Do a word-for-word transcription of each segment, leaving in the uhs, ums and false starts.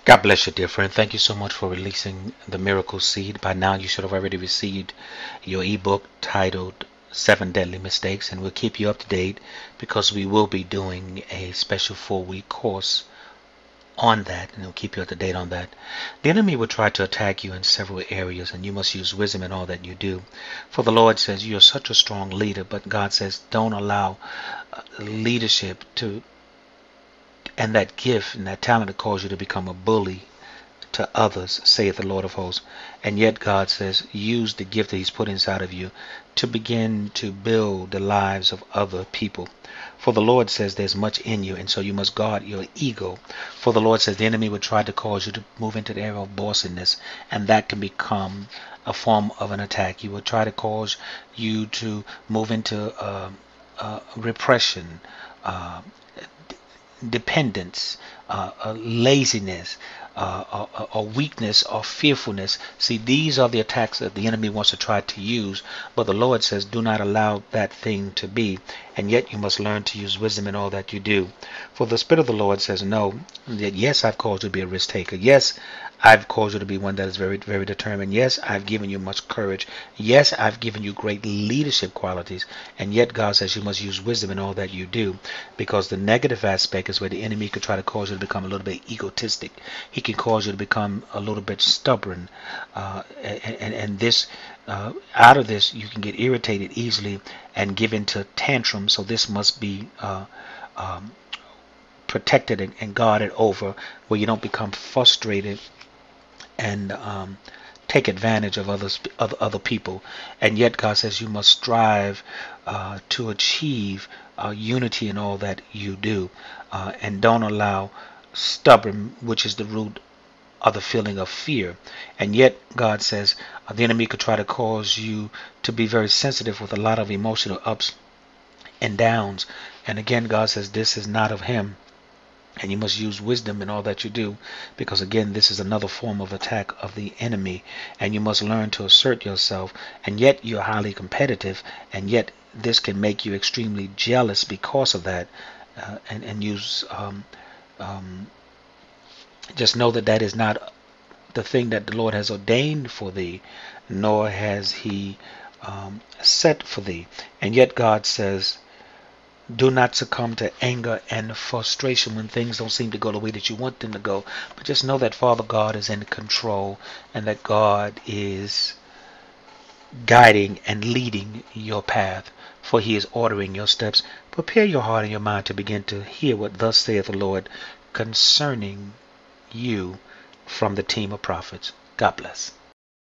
God bless you, dear friend. Thank you so much for releasing the miracle seed. By now, you should have already received your ebook titled Seven Deadly Mistakes, and we'll keep you up to date because we will be doing a special four week course on that, and we'll keep you up to date on that. The enemy will try to attack you in several areas, and you must use wisdom in all that you do. For the Lord says you're such a strong leader, but God says don't allow uh, leadership to and that gift and that talent to cause you to become a bully to others, saith the Lord of hosts. And yet God says, use the gift that He's put inside of you to begin to build the lives of other people. For the Lord says there's much in you, and so you must guard your ego. For the Lord says the enemy would try to cause you to move into the area of bossiness, and that can become a form of an attack. He will try to cause you to move into uh, uh, repression, uh, dependence, uh, uh, laziness, uh, or, or weakness, or fearfulness. See, these are the attacks that the enemy wants to try to use, but the Lord says, do not allow that thing to be, and yet you must learn to use wisdom in all that you do. For the Spirit of the Lord says, no, that yes, I've called you to be a risk taker. Yes, I've called you to be one that is very, very determined. Yes, I've given you much courage. Yes, I've given you great leadership qualities. And yet God says you must use wisdom in all that you do, because the negative aspect is where the enemy could try to cause you to become a little bit egotistic. He can cause you to become a little bit stubborn. Uh, and, and, and this, uh, out of this, you can get irritated easily and give into tantrums. So this must be uh, um, protected and, and guarded over, where you don't become frustrated and um, take advantage of others, other, other people. And yet God says you must strive uh, to achieve uh, unity in all that you do, uh, and don't allow stubborn, which is the root of the feeling of fear. And yet God says uh, the enemy could try to cause you to be very sensitive with a lot of emotional ups and downs. And again, God says this is not of him, and you must use wisdom in all that you do, because again, this is another form of attack of the enemy. And you must learn to assert yourself, and yet you're highly competitive, and yet this can make you extremely jealous because of that. Uh, and, and use um, um, just know that that is not the thing that the Lord has ordained for thee, nor has He um, set for thee. And yet God says, do not succumb to anger and frustration when things don't seem to go the way that you want them to go. But just know that Father God is in control, and that God is guiding and leading your path, for He is ordering your steps. Prepare your heart and your mind to begin to hear what thus saith the Lord concerning you from the team of prophets. God bless.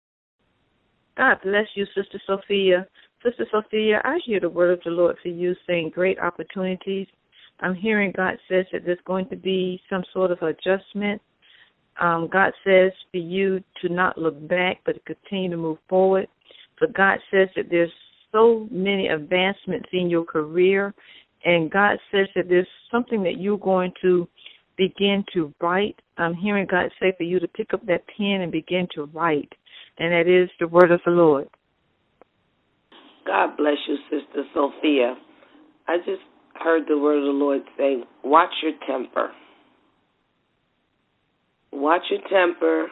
God bless you, Sister Sophia. Sister Sophia, I hear the word of the Lord for you saying great opportunities. I'm hearing God says that there's going to be some sort of adjustment. Um, God says for you to not look back, but to continue to move forward. For God says that there's so many advancements in your career, and God says that there's something that you're going to begin to write. I'm hearing God say for you to pick up that pen and begin to write, and that is the word of the Lord. God bless you, Sister Sophia. I just heard the word of the Lord say, watch your temper. Watch your temper,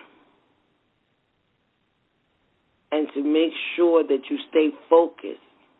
and to make sure that you stay focused.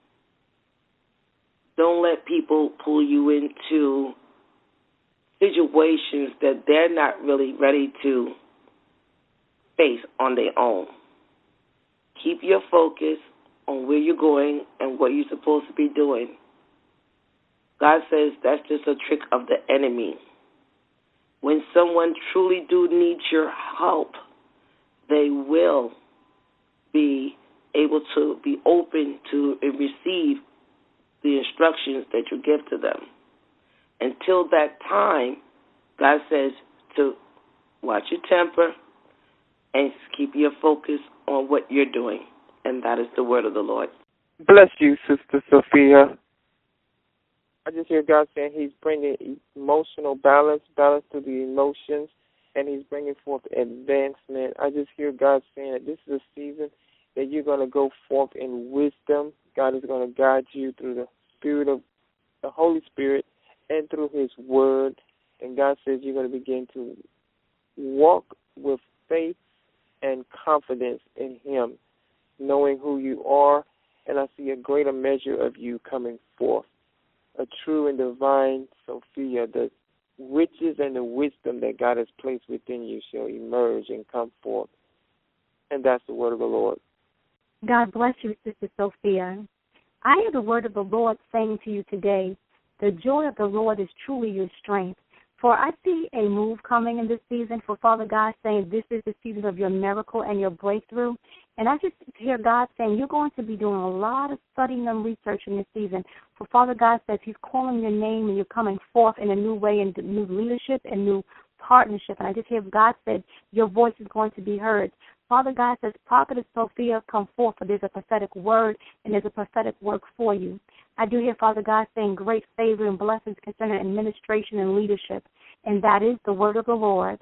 Don't let people pull you into situations that they're not really ready to face on their own. Keep your focus on where you're going and what you're supposed to be doing. God says that's just a trick of the enemy. When someone truly do need your help, they will be able to be open to and receive the instructions that you give to them. Until that time, God says to watch your temper and keep your focus on what you're doing. And that is the word of the Lord. Bless you, Sister Sophia. I just hear God saying He's bringing emotional balance, balance to the emotions, and He's bringing forth advancement. I just hear God saying that this is a season that you're going to go forth in wisdom. God is going to guide you through the Spirit of the Holy Spirit and through His Word. And God says you're going to begin to walk with faith and confidence in him, knowing who you are, and I see a greater measure of you coming forth, a true and divine Sophia. The riches and the wisdom that God has placed within you shall emerge and come forth. And that's the word of the Lord. God bless you, Sister Sophia. I hear the word of the Lord saying to you today, the joy of the Lord is truly your strength. For I see a move coming in this season, for Father God saying this is the season of your miracle and your breakthrough. And I just hear God saying you're going to be doing a lot of studying and research in this season. For Father God says he's calling your name and you're coming forth in a new way, in new leadership and new partnership. And I just hear God said your voice is going to be heard. Father God says, Prophetess Sophia, come forth, for there's a prophetic word and there's a prophetic work for you. I do hear Father God saying great favor and blessings concerning administration and leadership, and that is the word of the Lord.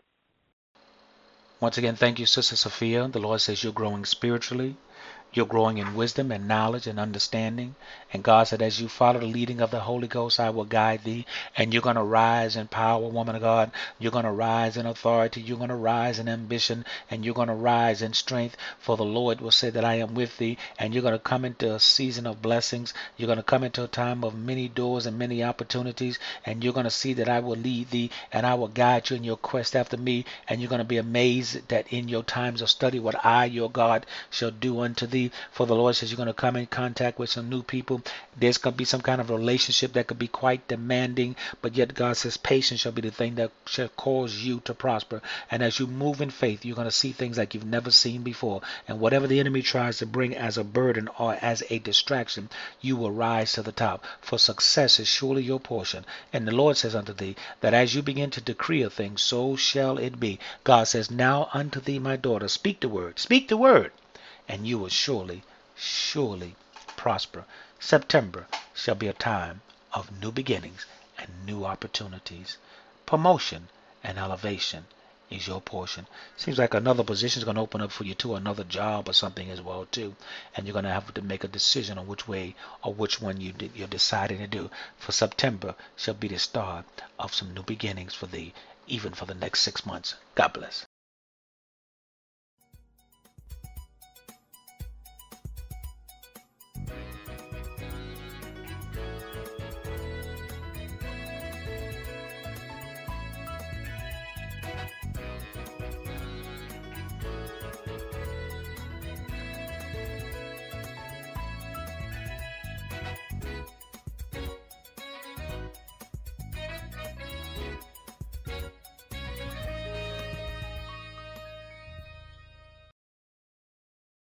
Once again, thank you, Sister Sophia. The Lord says you're growing spiritually. You're growing in wisdom and knowledge and understanding. And God said, as you follow the leading of the Holy Ghost, I will guide thee. And you're going to rise in power, woman of God. You're going to rise in authority. You're going to rise in ambition. And you're going to rise in strength. For the Lord will say that I am with thee. And you're going to come into a season of blessings. You're going to come into a time of many doors and many opportunities. And you're going to see that I will lead thee. And I will guide you in your quest after me. And you're going to be amazed that in your times of study, what I, your God, shall do unto thee. For the Lord says you're going to come in contact with some new people. There's going to be some kind of relationship that could be quite demanding, but yet God says patience shall be the thing that shall cause you to prosper. And as you move in faith, you're going to see things like you've never seen before. And whatever the enemy tries to bring as a burden or as a distraction, you will rise to the top. For success is surely your portion. And the Lord says unto thee that as you begin to decree a thing, so shall it be. God says, now unto thee, my daughter, speak the word. Speak the word. And you will surely, surely prosper. September shall be a time of new beginnings and new opportunities. Promotion and elevation is your portion. Seems like another position is going to open up for you too, another job or something as well too. And you're going to have to make a decision on which way or which one you de- you're deciding to do. For September shall be the start of some new beginnings for thee, even for the next six months. God bless.